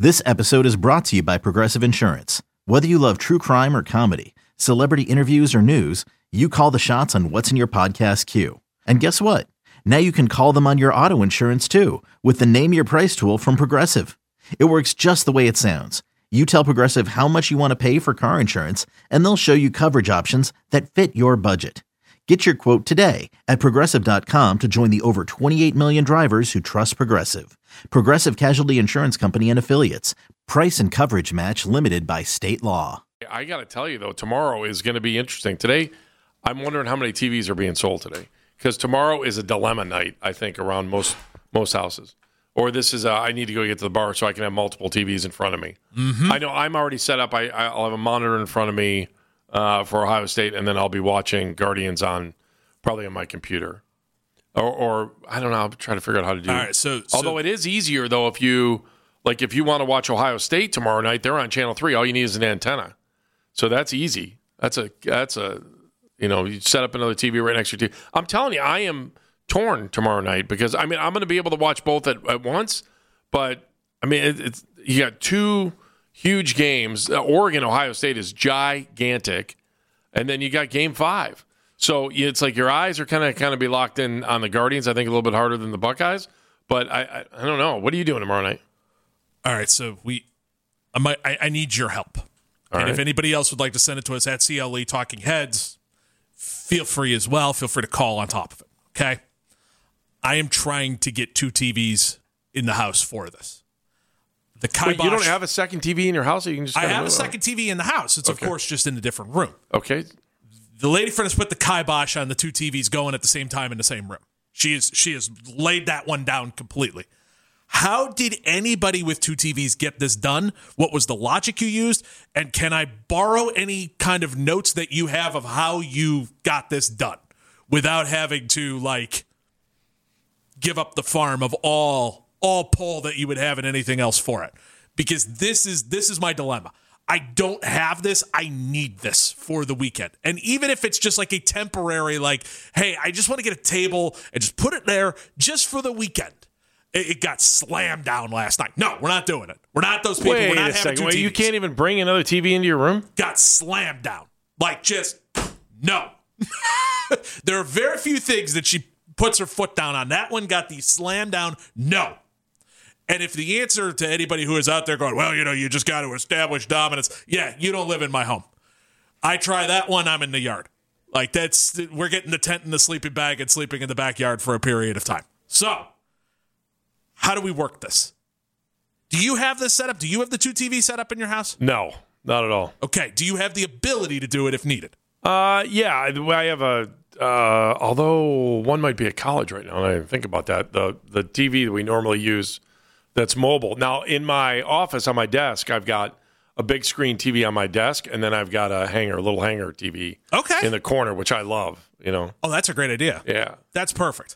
This episode is brought to you by Progressive Insurance. Whether you love true crime or comedy, celebrity interviews or news, you call the shots on what's in your podcast queue. And guess what? Now you can call them on your auto insurance too with the Name Your Price tool from Progressive. It works just the way it sounds. You tell Progressive how much you want to pay for car insurance, and they'll show you coverage options that fit your budget. Get your quote today at Progressive.com to join the over 28 million drivers who trust Progressive. Progressive Casualty Insurance Company and Affiliates. Price and coverage match limited by state law. I got to tell you, though, tomorrow is going to be interesting. Today, I'm wondering how many TVs are being sold today. Because tomorrow is a dilemma night, I think, around most houses. Or this is I need to go get to the bar so I can have multiple TVs in front of me. Mm-hmm. I know I'm already set up. I'll have a monitor in front of me for Ohio State, and then I'll be watching Guardians probably on my computer. Or I don't know. I'll try to figure out how to do it. All right, so although it is easier, though, if you want to watch Ohio State tomorrow night, they're on Channel 3. All you need is an antenna. So that's easy. That's a you set up another TV right next to your TV. I'm telling you, I am torn tomorrow night because, I'm going to be able to watch both at once. But, it's you got two huge games. Oregon, Ohio State is gigantic. And then you got Game 5. So it's like your eyes are kind of be locked in on the Guardians, I think a little bit harder than the Buckeyes. But I don't know. What are you doing tomorrow night? All right, so I need your help. And if anybody else would like to send it to us at CLE Talking Heads, feel free as well. Feel free to call on top of it, okay? I am trying to get two TVs in the house for this. The kibosh, Wait, you don't have a second TV in your house? Or you can just I have a second TV in the house. It's, okay. Of course, just in a different room. Okay. The lady friend has put the kibosh on the two TVs going at the same time in the same room. She has laid that one down completely. How did anybody with two TVs get this done? What was the logic you used? And can I borrow any kind of notes that you have of how you got this done without having to, give up the farm of all pull that you would have and anything else for it? Because this is my dilemma. I don't have this. I need this for the weekend. And even if it's just like a temporary, hey, I just want to get a table and just put it there just for the weekend. It got slammed down last night. No, we're not doing it. We're not those people. Wait we're not a second. having two Wait, TVs. you can't even bring another TV into your room? Got slammed down. No. There are very few things that she puts her foot down on. That one got the slam down. No. And if the answer to anybody who is out there going, well, you just got to establish dominance. Yeah, you don't live in my home. I try that one, I'm in the yard. We're getting the tent and the sleeping bag and sleeping in the backyard for a period of time. So, how do we work this? Do you have this set up? Do you have the two TVs set up in your house? No, not at all. Okay. Do you have the ability to do it if needed? Yeah, I have although one might be at college right now, and I didn't think about that. The TV that we normally use that's mobile. Now, in my office on my desk, I've got a big screen TV on my desk, and then I've got a little hanger TV in the corner, which I love, Oh, that's a great idea. Yeah. That's perfect.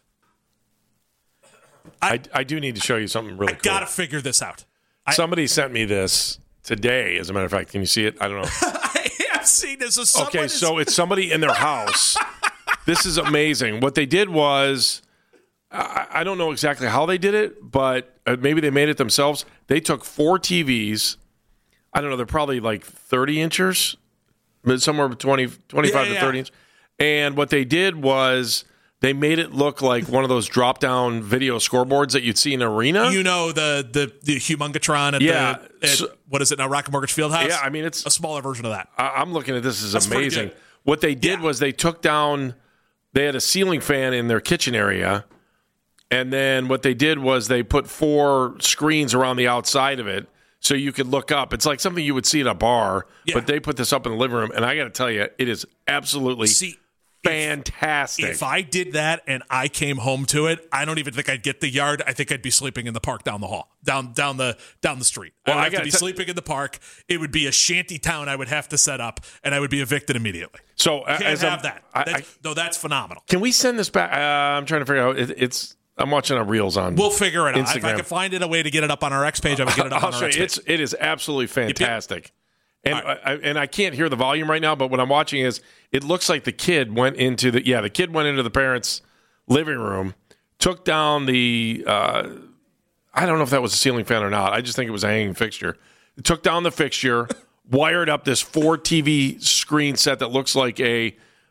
I do need to show you something really cool. I got to figure this out. Somebody sent me this today, as a matter of fact. Can you see it? I don't know. I have seen this. So it's somebody in their house. This is amazing. What they did was, I don't know exactly how they did it, but maybe they made it themselves. They took 4 TVs. I don't know. They're probably 30 inches, somewhere between 25 to 30 inches. And what they did was they made it look like one of those drop-down video scoreboards that you'd see in an arena. The Humongatron at what is it now, Rocket Mortgage Fieldhouse? Yeah, it's a smaller version of that. I'm looking at this as amazing. What they did was they took down, they had a ceiling fan in their kitchen area, and then what they did was they put 4 screens around the outside of it so you could look up. It's like something you would see at a bar, but they put this up in the living room, and I got to tell you, it is absolutely fantastic. If I did that and I came home to it, I don't even think I'd get the yard. I think I'd be sleeping in the park down the hall, down the street. Well, I would have to be sleeping in the park. It would be a shanty town I would have to set up, and I would be evicted immediately. So can't have that. That's phenomenal. Can we send this back? I'm trying to figure out. I'm watching on Reels on. We'll figure it out. Instagram. If I could find a way to get it up on our X page, I would get it up on our X page. It is absolutely fantastic. And I can't hear the volume right now, but what I'm watching is it looks like the kid went into the parents' living room, took down the I don't know if that was a ceiling fan or not. I just think it was a hanging fixture. It took down the fixture, wired up this 4 TV screen set that looks like a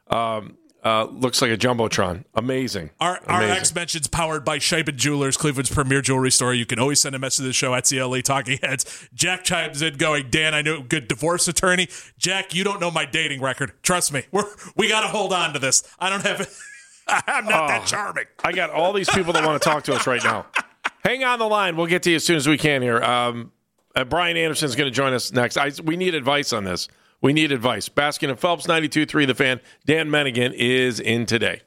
Jumbotron. Amazing. RX mentions powered by Scheibin Jewelers, Cleveland's premier jewelry store. You can always send a message to the show at CLE Talking Heads. Jack chimes in going, Dan, I know a good divorce attorney. Jack, you don't know my dating record. Trust me. We got to hold on to this. I don't have I'm not that charming. I got all these people that want to talk to us right now. Hang on the line. We'll get to you as soon as we can here. Brian Anderson's going to join us next. We need advice on this. We need advice. Baskin and Phelps, 92.3 The Fan. Dan Mennigan is in today.